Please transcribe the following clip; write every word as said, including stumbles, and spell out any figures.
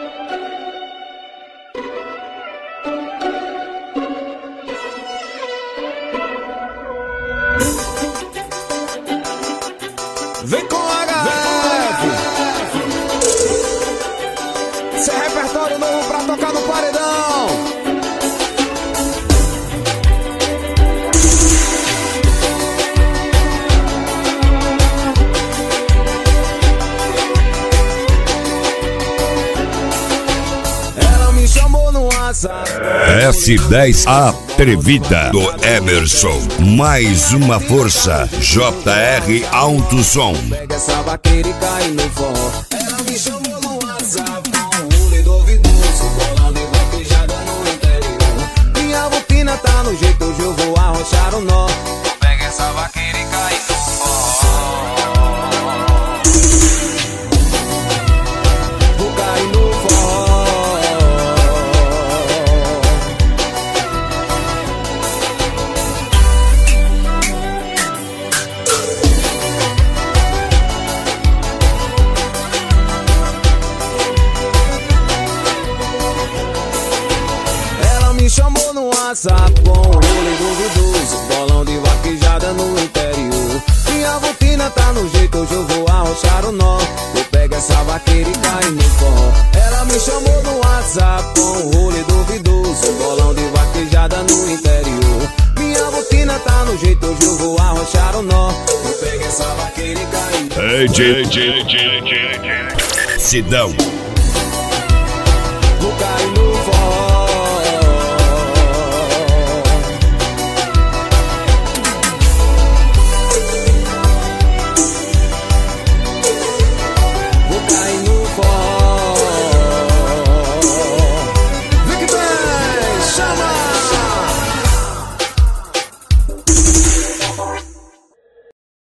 Vem com H F. Esse é repertório novo pra tocar no paredão. Ela me chamou no WhatsApp. S dez Atrevida do Emerson. Mais uma força. J R Alto Som. Pega essa vaqueira e cai no forró. Ela me chamou no WhatsApp. Um rolê duvidoso, bolando e vaquejada no interior. Minha rotina tá no jeito, hoje eu vou arrochar o nó. Pega essa vaqueira e cai no forró. Vou cair no forró. Me chamou no WhatsApp com um rolê duvidoso, bolão de vaquejada no interior. Minha rotina tá no jeito, hoje eu vou arrochar o nó. Eu pego essa vaqueira e cai no forró. Ela me chamou no WhatsApp com um rolê duvidoso, bolão de vaquejada no interior. Minha rotina tá no jeito, hoje eu vou arrochar o nó. Eu pego essa vaqueira e cai no forró. Ei, J, J, J, J, Sidão. Vou cair no forró.